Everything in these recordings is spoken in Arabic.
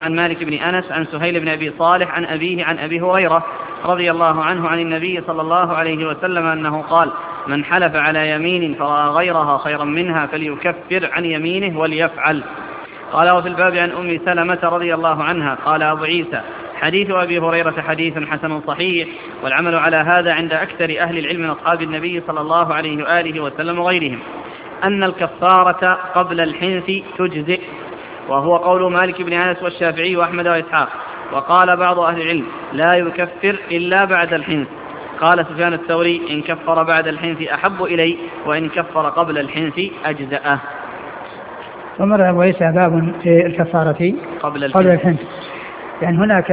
عن مالك بن أنس عن سهيل بن أبي صالح عن أبيه عن أبي هريرة رضي الله عنه عن النبي صلى الله عليه وسلم أنه قال: من حلف على يمين فرأى غيرها خيرا منها فليكفر عن يمينه وليفعل. قال: وفي الباب عن أم سلمة رضي الله عنها. قال أبو عيسى: حديث أبي هريرة حديث حسن صحيح، والعمل على هذا عند أكثر أهل العلم من أصحاب النبي صلى الله عليه وآله وسلم وغيرهم أن الكفارة قبل الحنث تجزئ، وهو قول مالك بن أنس والشافعي وأحمد وإسحاق. وقال بعض أهل العلم: لا يكفر إلا بعد الحنث. قال سفيان الثوري: إن كفر بعد الحنث أحب إلي، وإن كفر قبل الحنث أجزأه. ومر أبو عيسى باب في الكفارة قبل الحنث. يعني هناك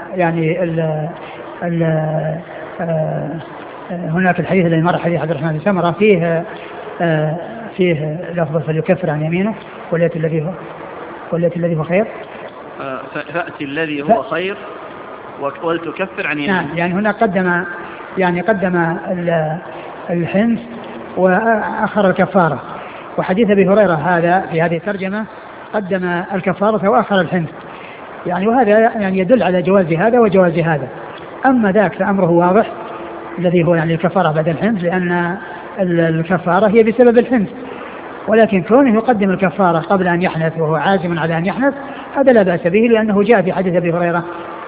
هناك الحديث الذي مر حديث عبد الرحمن بن سمرة فيه لفظ فليكفر عن يمينه واليأتي الذي هو خير، فأتي الذي هو خير ولتكفر عن يمينه. يعني هنا قدم الحنث وأخر الكفارة. وحديث أبي هريرة هذا في هذه الترجمة قدم الكفارة وأخر الحنث، يعني وهذا يعني يدل على جواز هذا وجواز هذا. أما ذاك فأمره واضح الذي هو يعني الكفارة بعد الحنث، لأن الكفارة هي بسبب الحنث، ولكن كونه يقدم الكفارة قبل أن يحنث وهو عازم على أن يحنث هذا لا بأس به، لأنه جاء في حديث أبي هريرة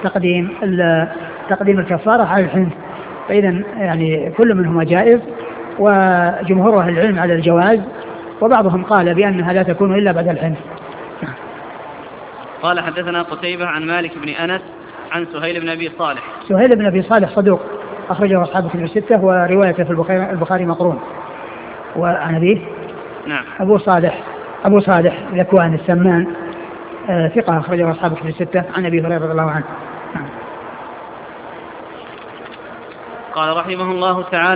تقديم الكفارة على الحنث. فإذا يعني كل منهما جائز، وجمهور أهل العلم على الجواز، وبعضهم قال بأنها لا تكون إلا بعد الحنث. قال: حدثنا قتيبة عن مالك بن أنس عن سهيل بن أبي صالح. سهيل بن أبي صالح صدوق أخرجه أصحاب الكتب الستة، وروايته في البخاري مقرون. وعن أبيه نعم أبو صالح ذكوان السمان ثقة أخرجه أصحاب الكتب الستة عن أبي هريرة رضي الله عنه. قال رحمه الله تعالى: